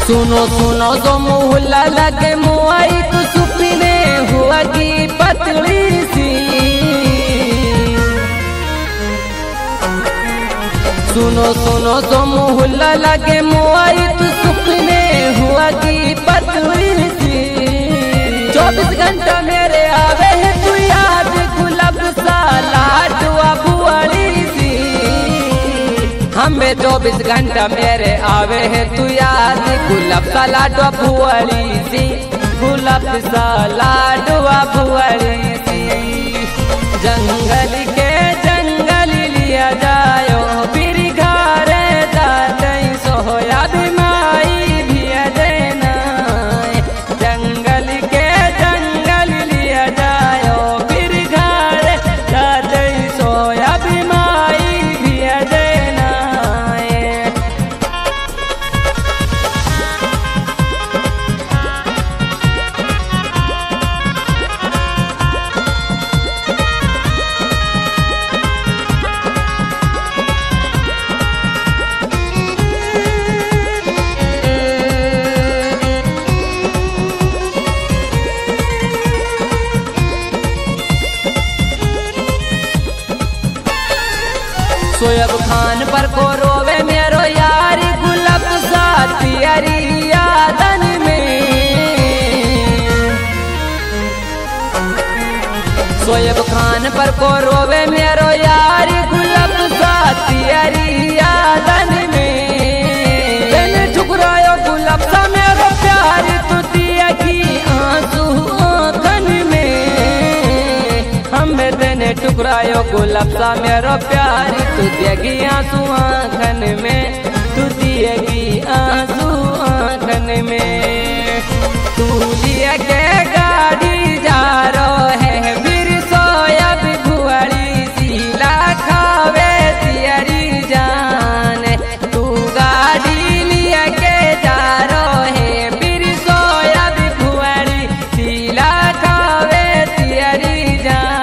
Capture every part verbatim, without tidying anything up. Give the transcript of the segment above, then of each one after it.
सुनो सुनो जो मुहल्ला लगे मुआई तो सुपने हुआ की पतली सी। सुनो सुनो जो मुहल्ला लगे मुआई तो सुपने हुआ की पतली सी। चौबीस घंटा मेरे आवे है तू याद गुलाब सा लाडवा बुआली सी। हमें चौबीस घंटा मेरे आवे है तू याद गुलाब सा लाडवा बुआली सी। गुलाब सा लाडवा बुआली सी। जंगल के जंगल लिया जायो फिर घर जाते सोया बीमाई भी देना। जंगल के जंगल लिया जायो फिर घर जाते सोया बीमाई भी देना। सोयब खान पर को रोवे मेरो यार गुलाब सा तियारी यादन में। सोयब खान पर को रोवे मेरो यार गुलाब सा तियारी यादन में। मैंने ठुकरायो गुलाब सा मेरो प्यार तू दिया की आंसू आँखन में। हमें तेने ठुकरायो गुलाब सा मेरो प्यार तू दिएगी आंसू आँखन में। तू दिएगी आंसू आँखन में। तू लिए के गाड़ी जा रो है फिर सोया बुआली सीला खावे तियारी जान। तू गाड़ी लिए के जा रो है फिर सोया बुआली सीला खावे तियारी जान।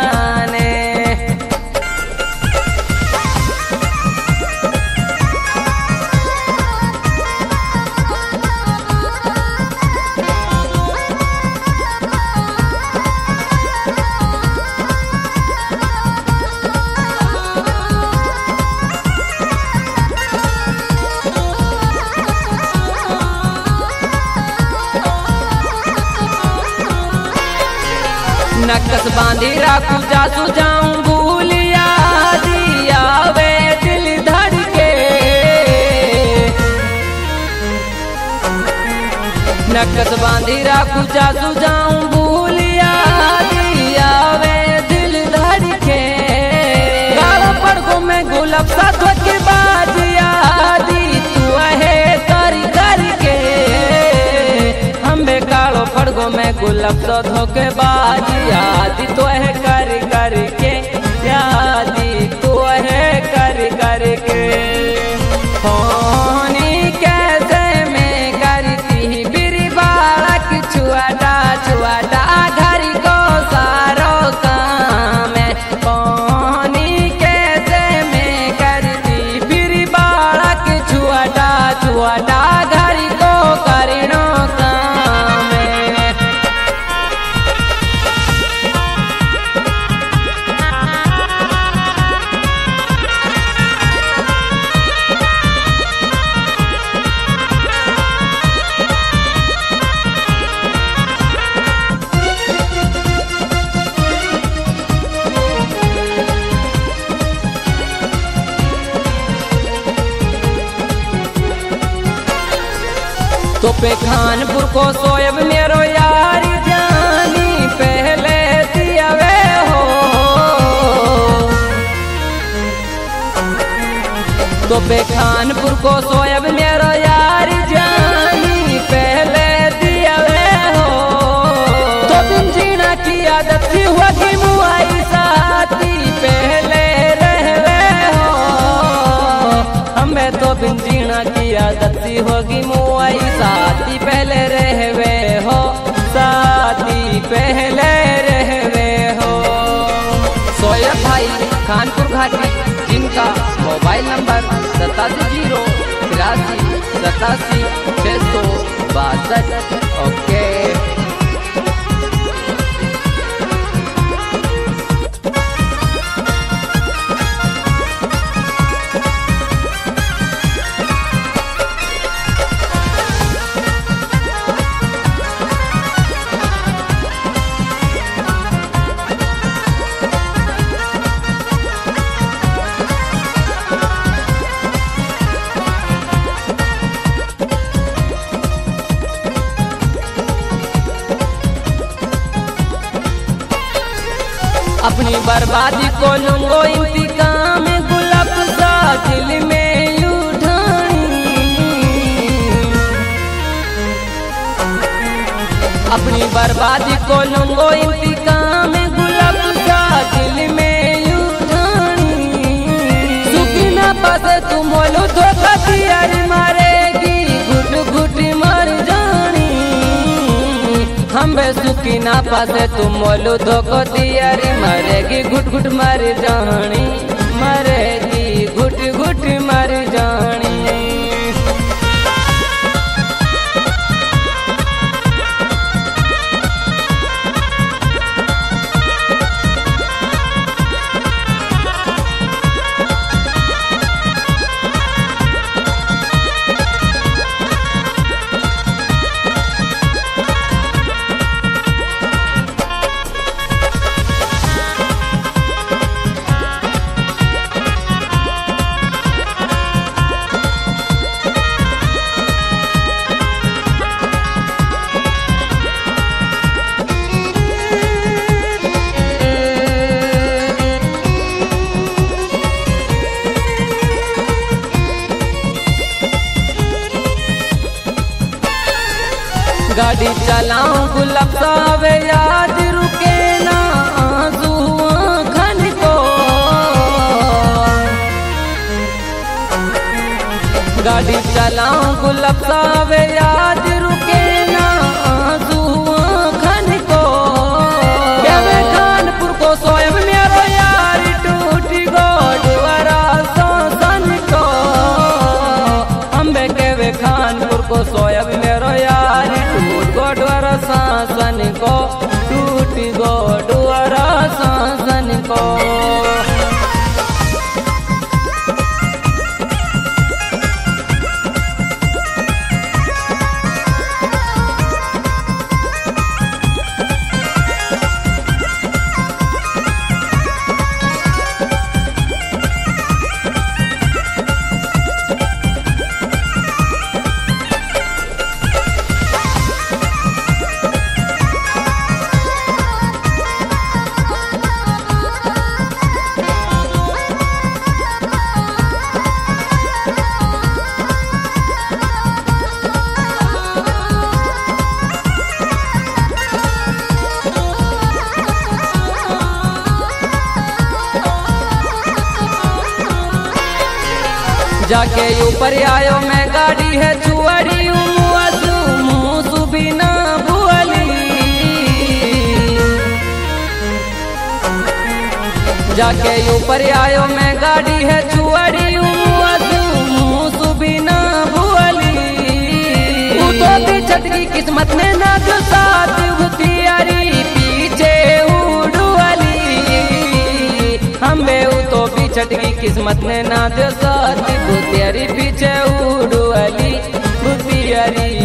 नक्कस बांधी राखू जासू जाऊं भूलिया दिया वे दिल धड़के। नक्कस बांधी राखू जासू जाऊं भूलिया दिया वे दिल धड़के। गालों पड़कों में गुलाब सा धोखे बाजिया दी तू है कर करके। हमें कालो पड़कों में गुलाब सा धोखे बाजिया दी तो है कर करके। यादी तो है कर करके। होनी कैसे में करती फिर बालक छुआटा छुआटा घर को सारो काम है। होनी कैसे में करती फिर बालक छुआटा छुआटा घर को करनो काम है। तो पे खानपुर को सोयब मेरो यार जानी पहले दिया वे हो। तो पे खानपुर को सोयब मेरो यार जानी पहले दिया वे हो। तो बिन जीना की आदत सी हुआ कि मुआई साथी पहले रहवे हो। हमें तो बिन जीना की आदत सी होगी मुआई साथी पहले रहवे हो। साथी पहले रहवे हो। सोयब भाई खानपुर घाटी जिनका मोबाइल नंबर सतासी जीरो तिरासी सतासी छः सौ बासठ ओके। अपनी बर्बादी को लूंगो इंतकाम गुलाब सा दिल में उठाई। अपनी बर्बादी को लूंगो इंतकाम गुलाब सा दिल में उठाई। सुखना पासे तुम बोलो धोखा दिया मारेगी घुट घुट मर जानी। हम सुखी ना पासे तुम बोलो धोखो दिया रे मरेगी घुट घुट मर जानी। मरेगी घुट घुट मर जानी। गाड़ी चलाऊं गुलाब सावे याद रुके ना आंसू आँखन को। गाड़ी चलाऊं गुलाब सावे याद रुके ना आंसू आँखन को। बेबे कानपुर को सोयब मेरो यार टूटी गोडवारा सोसन को। अम्बे के खानपुर को सोयब मेरो यार गोडवारा शासन को। टूट गोडवारा शासन को। जाके ऊपर आयो मैं गाड़ी है चुअड़ी मुँह बिना भुअली। जाके ऊपर आयो मैं गाड़ी है चुअड़ी मुँह बिना भुअली। तो भी छटकी किस्मत में ना जो साथ भुतियारी पीछे उड़वाली। हम बेऊ तो भी छटकी किस्मत ने ना दे साथ भुतियारी पीछे उड़वाली। भुतियारी